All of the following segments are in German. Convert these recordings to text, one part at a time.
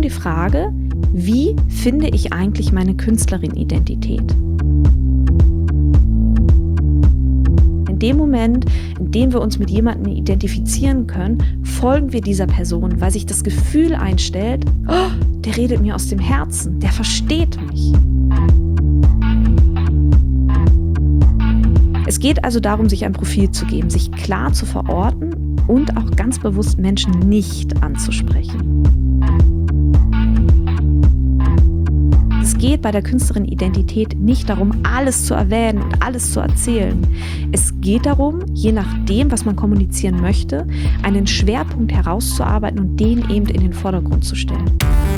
die Frage, wie finde ich eigentlich meine Künstlerin-Identität? In dem Moment, in dem wir uns mit jemandem identifizieren können, folgen wir dieser Person, weil sich das Gefühl einstellt, oh, der redet mir aus dem Herzen, der versteht mich. Es geht also darum, sich ein Profil zu geben, sich klar zu verorten und auch ganz bewusst Menschen nicht anzusprechen. Es geht bei der Künstlerin-Identität nicht darum, alles zu erwähnen und alles zu erzählen. Es geht darum, je nachdem, was man kommunizieren möchte, einen Schwerpunkt herauszuarbeiten und den eben in den Vordergrund zu stellen.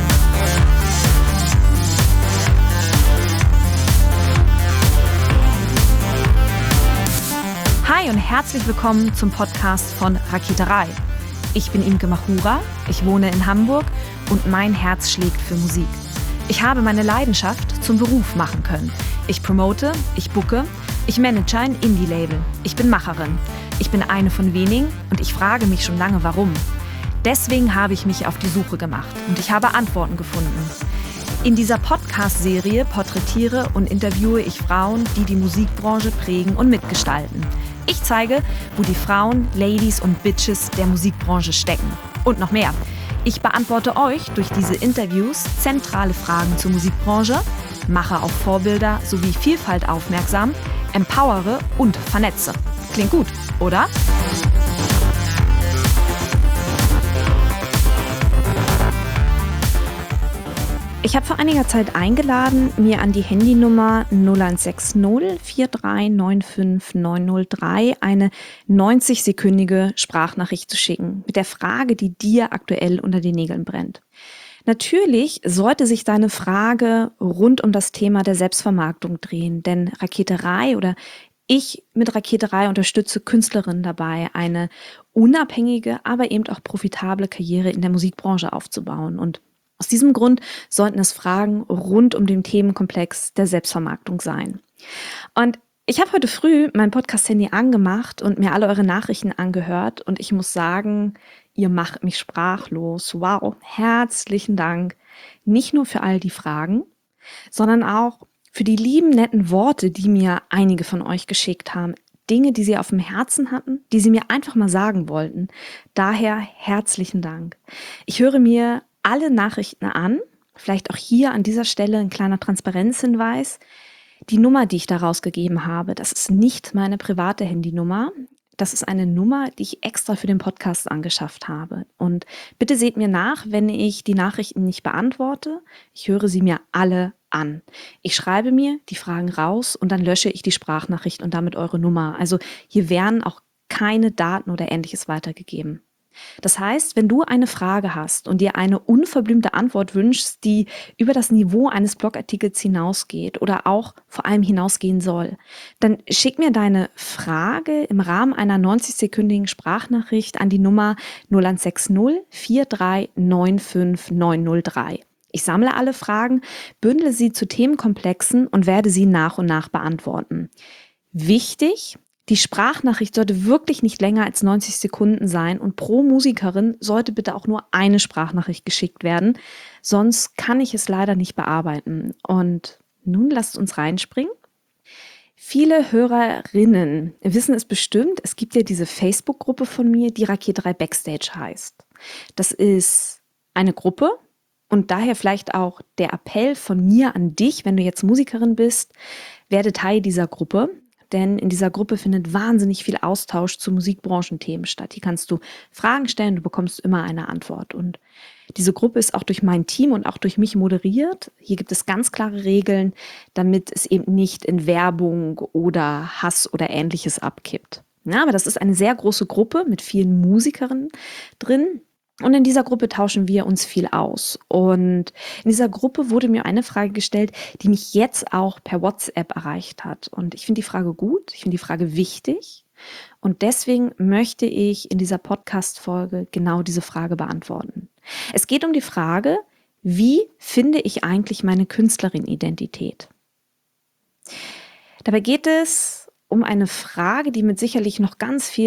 Hi und herzlich willkommen zum Podcast von Raketerei. Ich bin Imke Machura, ich wohne in Hamburg und mein Herz schlägt für Musik. Ich habe meine Leidenschaft zum Beruf machen können. Ich promote, ich booke, ich manage ein Indie-Label. Ich bin Macherin. Ich bin eine von wenigen und ich frage mich schon lange, warum. Deswegen habe ich mich auf die Suche gemacht und ich habe Antworten gefunden. In dieser Podcast-Serie porträtiere und interviewe ich Frauen, die die Musikbranche prägen und mitgestalten. Ich zeige, wo die Frauen, Ladies und Bitches der Musikbranche stecken. Und noch mehr. Ich beantworte euch durch diese Interviews zentrale Fragen zur Musikbranche, mache auf Vorbilder sowie Vielfalt aufmerksam, empowere und vernetze. Klingt gut, oder? Ich habe vor einiger Zeit eingeladen, mir an die Handynummer 0160 4395 903 eine 90-sekündige Sprachnachricht zu schicken, mit der Frage, die dir aktuell unter den Nägeln brennt. Natürlich sollte sich deine Frage rund um das Thema der Selbstvermarktung drehen, denn Raketerei oder ich mit Raketerei unterstütze Künstlerinnen dabei, eine unabhängige, aber eben auch profitable Karriere in der Musikbranche aufzubauen. Und aus diesem Grund sollten es Fragen rund um den Themenkomplex der Selbstvermarktung sein. Und ich habe heute früh mein Podcast-Handy angemacht und mir alle eure Nachrichten angehört und ich muss sagen, ihr macht mich sprachlos. Wow, herzlichen Dank. Nicht nur für all die Fragen, sondern auch für die lieben, netten Worte, die mir einige von euch geschickt haben. Dinge, die sie auf dem Herzen hatten, die sie mir einfach mal sagen wollten. Daher herzlichen Dank. Ich höre mir alle Nachrichten an, vielleicht auch hier an dieser Stelle ein kleiner Transparenzhinweis. Die Nummer, die ich da rausgegeben habe, das ist nicht meine private Handynummer. Das ist eine Nummer, die ich extra für den Podcast angeschafft habe. Und bitte seht mir nach, wenn ich die Nachrichten nicht beantworte. Ich höre sie mir alle an. Ich schreibe mir die Fragen raus und dann lösche ich die Sprachnachricht und damit eure Nummer. Also hier werden auch keine Daten oder Ähnliches weitergegeben. Das heißt, wenn du eine Frage hast und dir eine unverblümte Antwort wünschst, die über das Niveau eines Blogartikels hinausgeht oder auch vor allem hinausgehen soll, dann schick mir deine Frage im Rahmen einer 90-sekündigen Sprachnachricht an die Nummer 0160 4395 903. Ich sammle alle Fragen, bündele sie zu Themenkomplexen und werde sie nach und nach beantworten. Wichtig: Die Sprachnachricht sollte wirklich nicht länger als 90 Sekunden sein und pro Musikerin sollte bitte auch nur eine Sprachnachricht geschickt werden, sonst kann ich es leider nicht bearbeiten. Und nun lasst uns reinspringen. Viele Hörerinnen wissen es bestimmt, es gibt ja diese Facebook-Gruppe von mir, die Raketerei Backstage heißt. Das ist eine Gruppe und daher vielleicht auch der Appell von mir an dich, wenn du jetzt Musikerin bist, werde Teil dieser Gruppe. Denn in dieser Gruppe findet wahnsinnig viel Austausch zu Musikbranchenthemen statt. Hier kannst du Fragen stellen, du bekommst immer eine Antwort. Und diese Gruppe ist auch durch mein Team und auch durch mich moderiert. Hier gibt es ganz klare Regeln, damit es eben nicht in Werbung oder Hass oder Ähnliches abkippt. Ja, aber das ist eine sehr große Gruppe mit vielen Musikerinnen drin. Und in dieser Gruppe tauschen wir uns viel aus. Und in dieser Gruppe wurde mir eine Frage gestellt, die mich jetzt auch per WhatsApp erreicht hat. Und ich finde die Frage gut, ich finde die Frage wichtig. Und deswegen möchte ich in dieser Podcast-Folge genau diese Frage beantworten. Es geht um die Frage, wie finde ich eigentlich meine Künstlerin-Identität? Dabei geht es um eine Frage, die mit sicherlich noch ganz vielen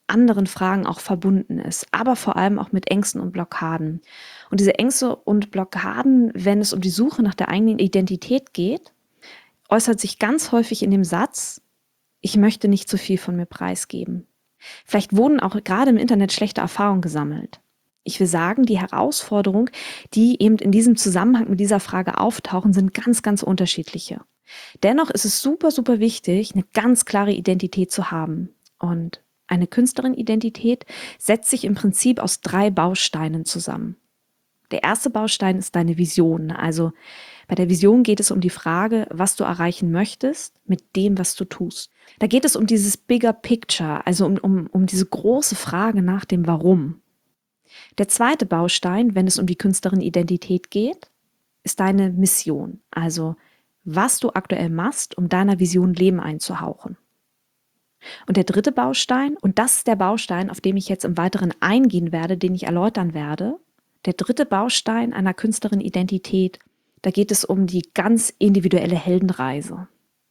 anderen Fragen auch verbunden ist, aber vor allem auch mit Ängsten und Blockaden. Und diese Ängste und Blockaden, wenn es um die Suche nach der eigenen Identität geht, äußert sich ganz häufig in dem Satz: Ich möchte nicht zu viel von mir preisgeben. Vielleicht wurden auch gerade im Internet schlechte Erfahrungen gesammelt. Ich will sagen, die Herausforderungen, die eben in diesem Zusammenhang mit dieser Frage auftauchen, sind ganz, ganz unterschiedliche. Dennoch ist es super, super wichtig, eine ganz klare Identität zu haben. Und eine Künstlerin-Identität setzt sich im Prinzip aus 3 Bausteinen zusammen. Der erste Baustein ist deine Vision. Also bei der Vision geht es um die Frage, was du erreichen möchtest mit dem, was du tust. Da geht es um dieses Bigger Picture, also um diese große Frage nach dem Warum. Der zweite Baustein, wenn es um die Künstlerin-Identität geht, ist deine Mission. Also was du aktuell machst, um deiner Vision Leben einzuhauchen. Und der dritte Baustein, und das ist der Baustein, auf den ich jetzt im Weiteren eingehen werde, den ich erläutern werde, der dritte Baustein einer Künstlerin-Identität, da geht es um die ganz individuelle Heldenreise.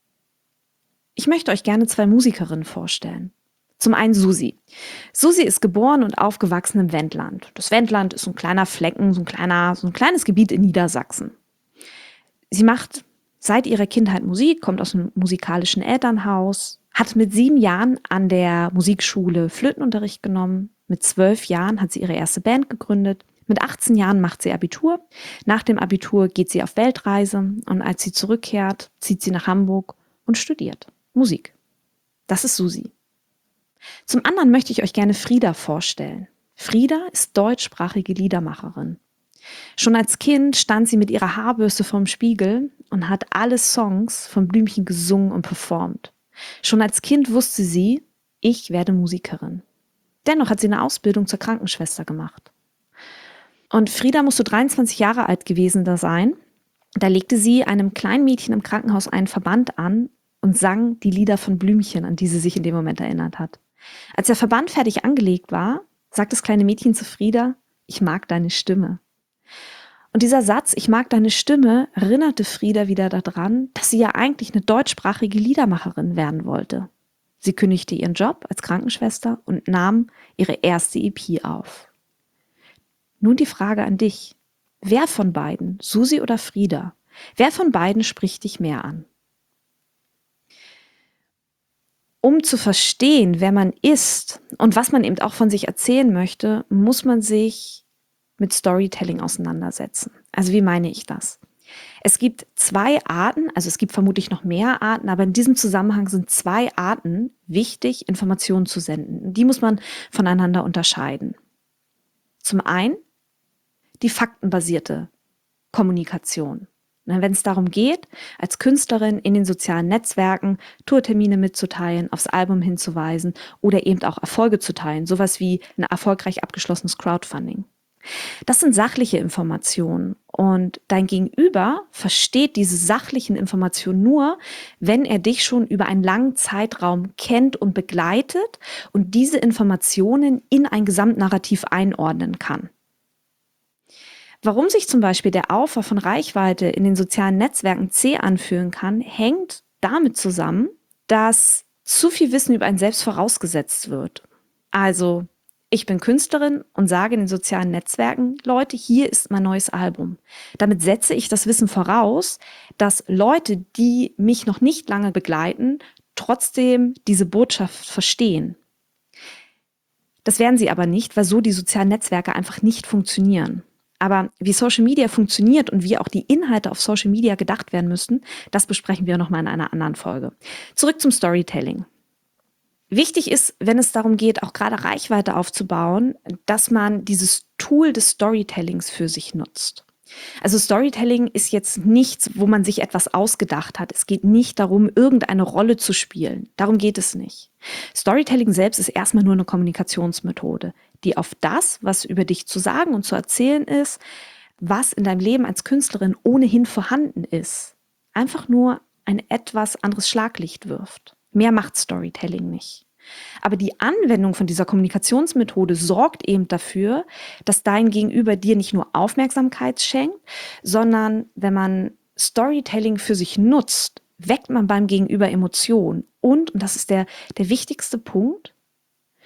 Ich möchte euch gerne 2 Musikerinnen vorstellen. Zum einen Susi. Susi ist geboren und aufgewachsen im Wendland. Das Wendland ist so ein kleiner Flecken, so ein kleines Gebiet in Niedersachsen. Sie macht seit ihrer Kindheit Musik, kommt aus einem musikalischen Elternhaus, hat mit 7 Jahren an der Musikschule Flötenunterricht genommen. Mit 12 Jahren hat sie ihre erste Band gegründet. Mit 18 Jahren macht sie Abitur. Nach dem Abitur geht sie auf Weltreise und als sie zurückkehrt, zieht sie nach Hamburg und studiert Musik. Das ist Susi. Zum anderen möchte ich euch gerne Frida vorstellen. Frida ist deutschsprachige Liedermacherin. Schon als Kind stand sie mit ihrer Haarbürste vorm Spiegel und hat alle Songs von Blümchen gesungen und performt. Schon als Kind wusste sie, ich werde Musikerin. Dennoch hat sie eine Ausbildung zur Krankenschwester gemacht. Und Frida musste 23 Jahre alt gewesen da sein. Da legte sie einem kleinen Mädchen im Krankenhaus einen Verband an und sang die Lieder von Blümchen, an die sie sich in dem Moment erinnert hat. Als der Verband fertig angelegt war, sagt das kleine Mädchen zu Frida: Ich mag deine Stimme. Und dieser Satz, ich mag deine Stimme, erinnerte Frida wieder daran, dass sie ja eigentlich eine deutschsprachige Liedermacherin werden wollte. Sie kündigte ihren Job als Krankenschwester und nahm ihre erste EP auf. Nun die Frage an dich. Wer von beiden, Susi oder Frida, wer von beiden spricht dich mehr an? Um zu verstehen, wer man ist und was man eben auch von sich erzählen möchte, muss man sich mit Storytelling auseinandersetzen. Also wie meine ich das? Es gibt 2 Arten, also es gibt vermutlich noch mehr Arten, aber in diesem Zusammenhang sind 2 Arten wichtig, Informationen zu senden. Die muss man voneinander unterscheiden. Zum einen die faktenbasierte Kommunikation. Wenn es darum geht, als Künstlerin in den sozialen Netzwerken Tourtermine mitzuteilen, aufs Album hinzuweisen oder eben auch Erfolge zu teilen, sowas wie ein erfolgreich abgeschlossenes Crowdfunding. Das sind sachliche Informationen und dein Gegenüber versteht diese sachlichen Informationen nur, wenn er dich schon über einen langen Zeitraum kennt und begleitet und diese Informationen in ein Gesamtnarrativ einordnen kann. Warum sich zum Beispiel der Aufbau von Reichweite in den sozialen Netzwerken zäh anfühlen kann, hängt damit zusammen, dass zu viel Wissen über einen selbst vorausgesetzt wird. Also, ich bin Künstlerin und sage in den sozialen Netzwerken: Leute, hier ist mein neues Album. Damit setze ich das Wissen voraus, dass Leute, die mich noch nicht lange begleiten, trotzdem diese Botschaft verstehen. Das werden sie aber nicht, weil so die sozialen Netzwerke einfach nicht funktionieren. Aber wie Social Media funktioniert und wie auch die Inhalte auf Social Media gedacht werden müssen, das besprechen wir nochmal in einer anderen Folge. Zurück zum Storytelling. Wichtig ist, wenn es darum geht, auch gerade Reichweite aufzubauen, dass man dieses Tool des Storytellings für sich nutzt. Also Storytelling ist jetzt nichts, wo man sich etwas ausgedacht hat. Es geht nicht darum, irgendeine Rolle zu spielen. Darum geht es nicht. Storytelling selbst ist erstmal nur eine Kommunikationsmethode, die auf das, was über dich zu sagen und zu erzählen ist, was in deinem Leben als Künstlerin ohnehin vorhanden ist, einfach nur ein etwas anderes Schlaglicht wirft. Mehr macht Storytelling nicht. Aber die Anwendung von dieser Kommunikationsmethode sorgt eben dafür, dass dein Gegenüber dir nicht nur Aufmerksamkeit schenkt, sondern wenn man Storytelling für sich nutzt, weckt man beim Gegenüber Emotionen. Und das ist der wichtigste Punkt,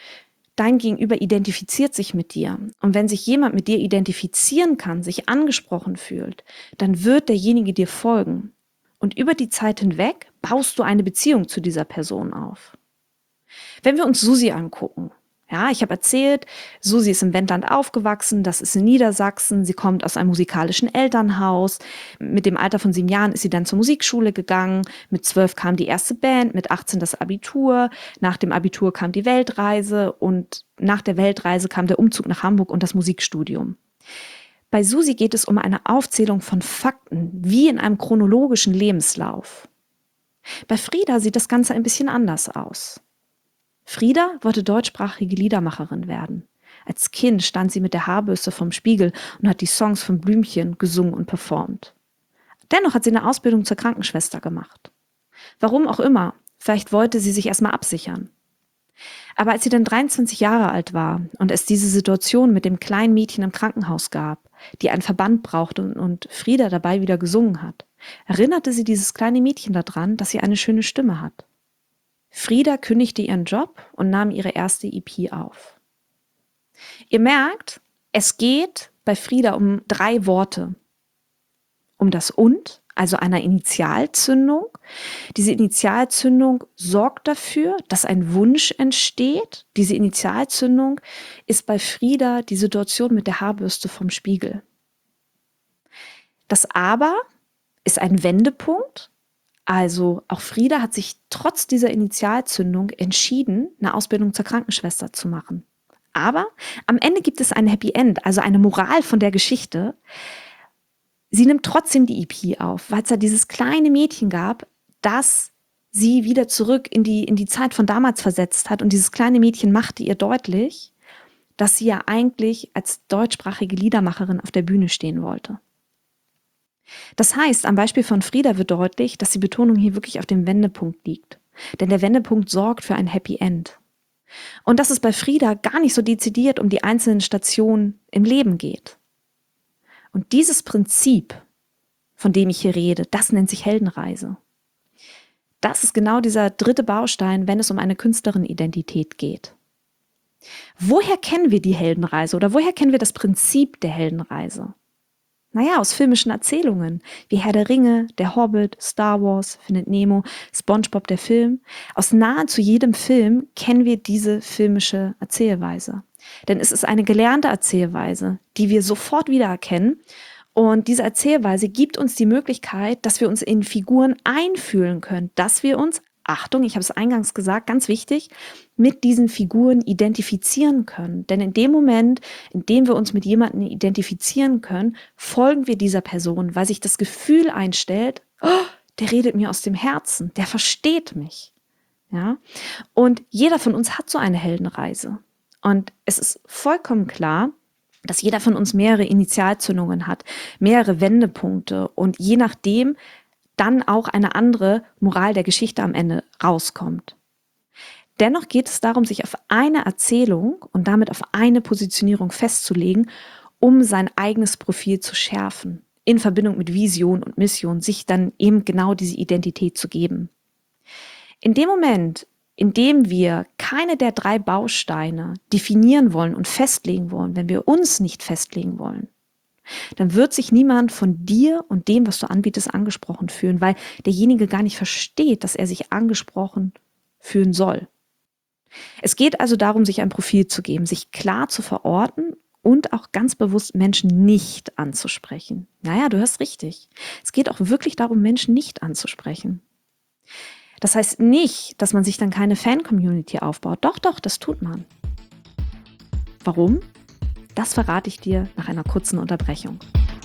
Dein Gegenüber identifiziert sich mit dir. Und wenn sich jemand mit dir identifizieren kann, sich angesprochen fühlt, dann wird derjenige dir folgen. Und über die Zeit hinweg baust du eine Beziehung zu dieser Person auf. Wenn wir uns Susi angucken, ja, ich habe erzählt, Susi ist im Wendland aufgewachsen, das ist in Niedersachsen, sie kommt aus einem musikalischen Elternhaus. Mit dem Alter von 7 Jahren ist sie dann zur Musikschule gegangen, mit 12 kam die erste Band, mit 18 das Abitur, nach dem Abitur kam die Weltreise und nach der Weltreise kam der Umzug nach Hamburg und das Musikstudium. Bei Susi geht es um eine Aufzählung von Fakten, wie in einem chronologischen Lebenslauf. Bei Frieda sieht das Ganze ein bisschen anders aus. Frieda wollte deutschsprachige Liedermacherin werden. Als Kind stand sie mit der Haarbürste vorm Spiegel und hat die Songs von Blümchen gesungen und performt. Dennoch hat sie eine Ausbildung zur Krankenschwester gemacht. Warum auch immer, vielleicht wollte sie sich erstmal absichern. Aber als sie dann 23 Jahre alt war und es diese Situation mit dem kleinen Mädchen im Krankenhaus gab, die einen Verband brauchte und Frieda dabei wieder gesungen hat, erinnerte sie dieses kleine Mädchen daran, dass sie eine schöne Stimme hat. Frieda kündigte ihren Job und nahm ihre erste EP auf. Ihr merkt, es geht bei Frieda um 3 Worte. Um das Und, also einer Initialzündung. Diese Initialzündung sorgt dafür, dass ein Wunsch entsteht. Diese Initialzündung ist bei Frieda die Situation mit der Haarbürste vom Spiegel. Das Aber ist ein Wendepunkt. Also auch Frieda hat sich trotz dieser Initialzündung entschieden, eine Ausbildung zur Krankenschwester zu machen. Aber am Ende gibt es ein Happy End, also eine Moral von der Geschichte. Sie nimmt trotzdem die EP auf, weil es da dieses kleine Mädchen gab, das sie wieder zurück in die Zeit von damals versetzt hat. Und dieses kleine Mädchen machte ihr deutlich, dass sie ja eigentlich als deutschsprachige Liedermacherin auf der Bühne stehen wollte. Das heißt, am Beispiel von Frieda wird deutlich, dass die Betonung hier wirklich auf dem Wendepunkt liegt. Denn der Wendepunkt sorgt für ein Happy End. Und dass es bei Frieda gar nicht so dezidiert um die einzelnen Stationen im Leben geht. Und dieses Prinzip, von dem ich hier rede, das nennt sich Heldenreise. Das ist genau dieser 3. Baustein, wenn es um eine Künstlerin-Identität geht. Woher kennen wir die Heldenreise oder woher kennen wir das Prinzip der Heldenreise? Naja, aus filmischen Erzählungen, wie Herr der Ringe, der Hobbit, Star Wars, Findet Nemo, SpongeBob der Film. Aus nahezu jedem Film kennen wir diese filmische Erzählweise. Denn es ist eine gelernte Erzählweise, die wir sofort wiedererkennen. Und diese Erzählweise gibt uns die Möglichkeit, dass wir uns in Figuren einfühlen können, dass wir uns, Achtung, ich habe es eingangs gesagt, ganz wichtig, mit diesen Figuren identifizieren können. Denn in dem Moment, in dem wir uns mit jemandem identifizieren können, folgen wir dieser Person, weil sich das Gefühl einstellt, oh, der redet mir aus dem Herzen, der versteht mich. Ja? Und jeder von uns hat so eine Heldenreise. Und es ist vollkommen klar, dass jeder von uns mehrere Initialzündungen hat, mehrere Wendepunkte und je nachdem dann auch eine andere Moral der Geschichte am Ende rauskommt. Dennoch geht es darum, sich auf eine Erzählung und damit auf eine Positionierung festzulegen, um sein eigenes Profil zu schärfen, in Verbindung mit Vision und Mission, sich dann eben genau diese Identität zu geben. In dem Moment, in dem wir keine der 3 Bausteine definieren wollen und festlegen wollen, wenn wir uns nicht festlegen wollen, dann wird sich niemand von dir und dem, was du anbietest, angesprochen fühlen, weil derjenige gar nicht versteht, dass er sich angesprochen fühlen soll. Es geht also darum, sich ein Profil zu geben, sich klar zu verorten und auch ganz bewusst Menschen nicht anzusprechen. Naja, du hörst richtig. Es geht auch wirklich darum, Menschen nicht anzusprechen. Das heißt nicht, dass man sich dann keine Fan-Community aufbaut. Doch, das tut man. Warum? Das verrate ich dir nach einer kurzen Unterbrechung.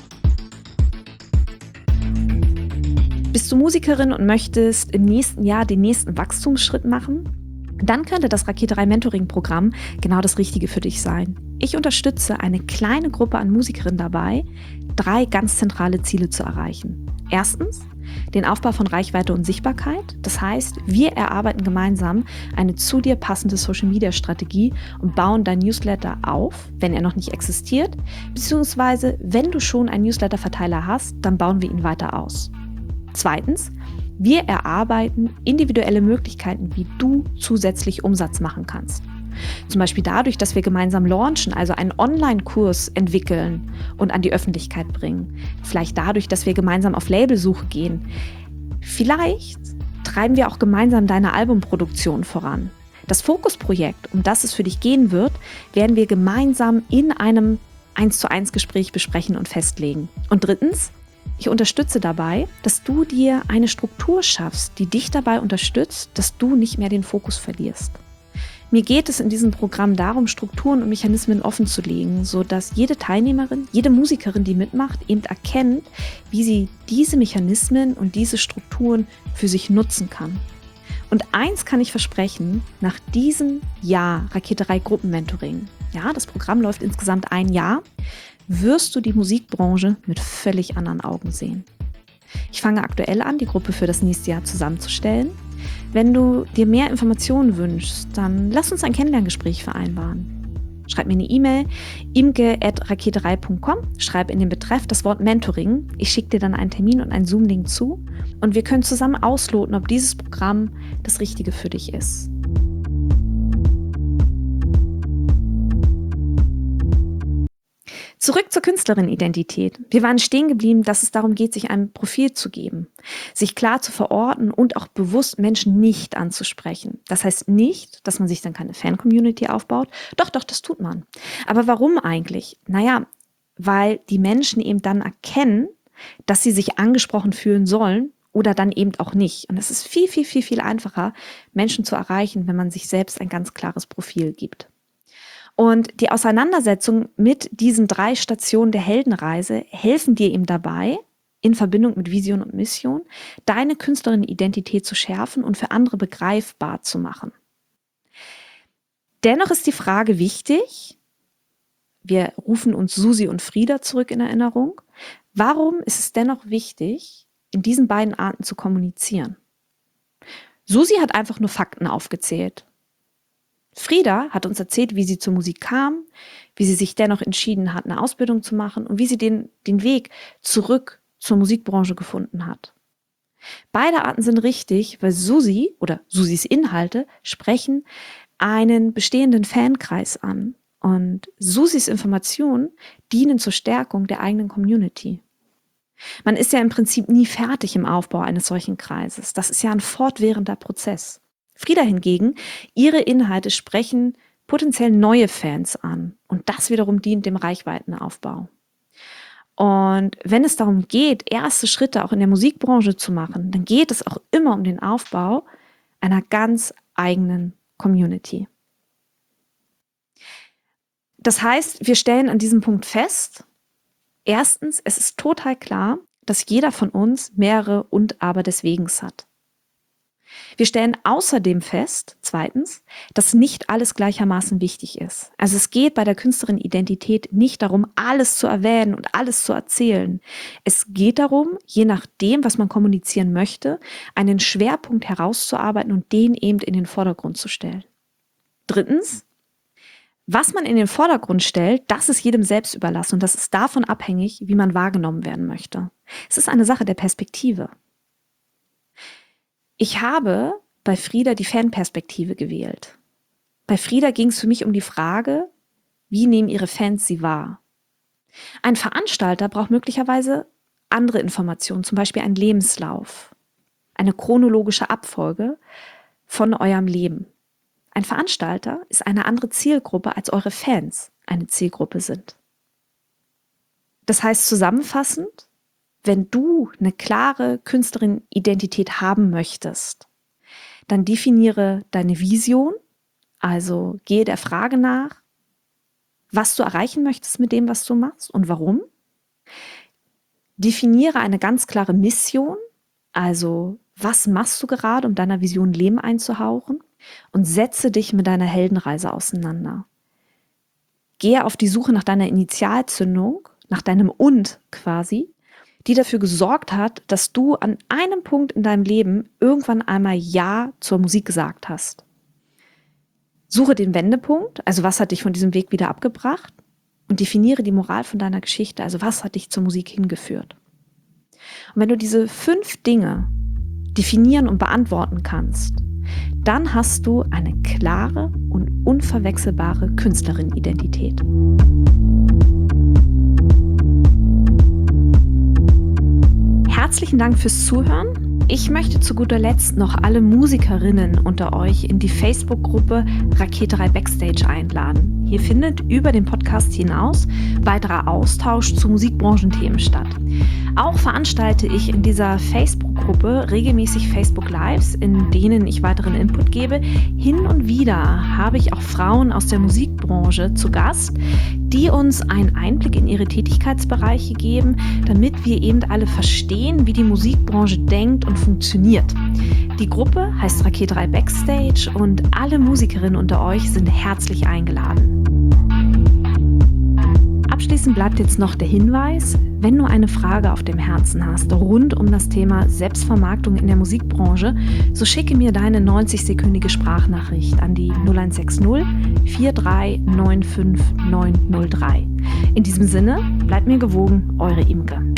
Bist du Musikerin und möchtest im nächsten Jahr den nächsten Wachstumsschritt machen? Dann könnte das Raketerei Mentoring Programm genau das Richtige für dich sein. Ich unterstütze eine kleine Gruppe an Musikerinnen dabei, 3 ganz zentrale Ziele zu erreichen. Erstens, den Aufbau von Reichweite und Sichtbarkeit. Das heißt, wir erarbeiten gemeinsam eine zu dir passende Social-Media-Strategie und bauen dein Newsletter auf, wenn er noch nicht existiert, beziehungsweise wenn du schon einen Newsletter-Verteiler hast, dann bauen wir ihn weiter aus. Zweitens, wir erarbeiten individuelle Möglichkeiten, wie du zusätzlich Umsatz machen kannst. Zum Beispiel dadurch, dass wir gemeinsam launchen, also einen Online-Kurs entwickeln und an die Öffentlichkeit bringen. Vielleicht dadurch, dass wir gemeinsam auf Labelsuche gehen. Vielleicht treiben wir auch gemeinsam deine Albumproduktion voran. Das Fokusprojekt, um das es für dich gehen wird, werden wir gemeinsam in einem 1:1 Gespräch besprechen und festlegen. Und drittens, ich unterstütze dabei, dass du dir eine Struktur schaffst, die dich dabei unterstützt, dass du nicht mehr den Fokus verlierst. Mir geht es in diesem Programm darum, Strukturen und Mechanismen offen zu legen, sodass jede Teilnehmerin, jede Musikerin, die mitmacht, eben erkennt, wie sie diese Mechanismen und diese Strukturen für sich nutzen kann. Und eins kann ich versprechen, nach diesem Jahr Raketerei Gruppenmentoring, ja, das Programm läuft insgesamt ein Jahr, wirst du die Musikbranche mit völlig anderen Augen sehen. Ich fange aktuell an, die Gruppe für das nächste Jahr zusammenzustellen. Wenn du dir mehr Informationen wünschst, dann lass uns ein Kennenlerngespräch vereinbaren. Schreib mir eine E-Mail, imke@raketerei.com, schreib in den Betreff das Wort Mentoring. Ich schicke dir dann einen Termin und einen Zoom-Link zu und wir können zusammen ausloten, ob dieses Programm das Richtige für dich ist. Zurück zur Künstlerin-Identität. Wir waren stehen geblieben, dass es darum geht, sich ein Profil zu geben, sich klar zu verorten und auch bewusst Menschen nicht anzusprechen. Das heißt nicht, dass man sich dann keine Fan-Community aufbaut. Doch, das tut man. Aber warum eigentlich? Naja, weil die Menschen eben dann erkennen, dass sie sich angesprochen fühlen sollen oder dann eben auch nicht. Und es ist viel, viel, viel, viel einfacher, Menschen zu erreichen, wenn man sich selbst ein ganz klares Profil gibt. Und die Auseinandersetzung mit diesen 3 Stationen der Heldenreise helfen dir eben dabei, in Verbindung mit Vision und Mission, deine Künstlerin-Identität zu schärfen und für andere begreifbar zu machen. Dennoch ist die Frage wichtig, wir rufen uns Susi und Frieda zurück in Erinnerung, warum ist es dennoch wichtig, in diesen beiden Arten zu kommunizieren? Susi hat einfach nur Fakten aufgezählt. Frieda hat uns erzählt, wie sie zur Musik kam, wie sie sich dennoch entschieden hat, eine Ausbildung zu machen und wie sie den Weg zurück zur Musikbranche gefunden hat. Beide Arten sind richtig, weil Susi oder Susis Inhalte sprechen einen bestehenden Fankreis an und Susis Informationen dienen zur Stärkung der eigenen Community. Man ist ja im Prinzip nie fertig im Aufbau eines solchen Kreises. Das ist ja ein fortwährender Prozess. Frieda hingegen, ihre Inhalte sprechen potenziell neue Fans an und das wiederum dient dem Reichweitenaufbau. Und wenn es darum geht, erste Schritte auch in der Musikbranche zu machen, dann geht es auch immer um den Aufbau einer ganz eigenen Community. Das heißt, wir stellen an diesem Punkt fest, erstens, es ist total klar, dass jeder von uns mehrere und aber deswegens hat. Wir stellen außerdem fest, zweitens, dass nicht alles gleichermaßen wichtig ist. Also es geht bei der Künstlerin-Identität nicht darum, alles zu erwähnen und alles zu erzählen. Es geht darum, je nachdem, was man kommunizieren möchte, einen Schwerpunkt herauszuarbeiten und den eben in den Vordergrund zu stellen. Drittens, was man in den Vordergrund stellt, das ist jedem selbst überlassen und das ist davon abhängig, wie man wahrgenommen werden möchte. Es ist eine Sache der Perspektive. Ich habe bei Frieda die Fanperspektive gewählt. Bei Frieda ging es für mich um die Frage, wie nehmen ihre Fans sie wahr? Ein Veranstalter braucht möglicherweise andere Informationen, zum Beispiel einen Lebenslauf, eine chronologische Abfolge von eurem Leben. Ein Veranstalter ist eine andere Zielgruppe, als eure Fans eine Zielgruppe sind. Das heißt zusammenfassend, wenn du eine klare Künstlerin-Identität haben möchtest, dann definiere deine Vision, also gehe der Frage nach, was du erreichen möchtest mit dem, was du machst und warum. Definiere eine ganz klare Mission, also was machst du gerade, um deiner Vision Leben einzuhauchen und setze dich mit deiner Heldenreise auseinander. Gehe auf die Suche nach deiner Initialzündung, nach deinem Und quasi, die dafür gesorgt hat, dass du an einem Punkt in deinem Leben irgendwann einmal Ja zur Musik gesagt hast. Suche den Wendepunkt, also was hat dich von diesem Weg wieder abgebracht und definiere die Moral von deiner Geschichte, also was hat dich zur Musik hingeführt. Und wenn du diese 5 Dinge definieren und beantworten kannst, Dann hast du eine klare und unverwechselbare Künstlerin-Identität. Herzlichen Dank fürs Zuhören. Ich möchte zu guter Letzt noch alle Musikerinnen unter euch in die Facebook-Gruppe Raketerei Backstage einladen. Hier findet über den Podcast hinaus weiterer Austausch zu Musikbranchenthemen statt. Auch veranstalte ich in dieser Facebook-Gruppe regelmäßig Facebook-Lives, in denen ich weiteren Input gebe. Hin und wieder habe ich auch Frauen aus der Musikbranche zu Gast, die uns einen Einblick in ihre Tätigkeitsbereiche geben, damit wir eben alle verstehen, wie die Musikbranche denkt und funktioniert. Die Gruppe heißt Raketerei Backstage und alle Musikerinnen unter euch sind herzlich eingeladen. Abschließend bleibt jetzt noch der Hinweis, wenn du eine Frage auf dem Herzen hast rund um das Thema Selbstvermarktung in der Musikbranche, so schicke mir deine 90-sekündige Sprachnachricht an die 0160 43 95 903. In diesem Sinne, bleibt mir gewogen, eure Imke.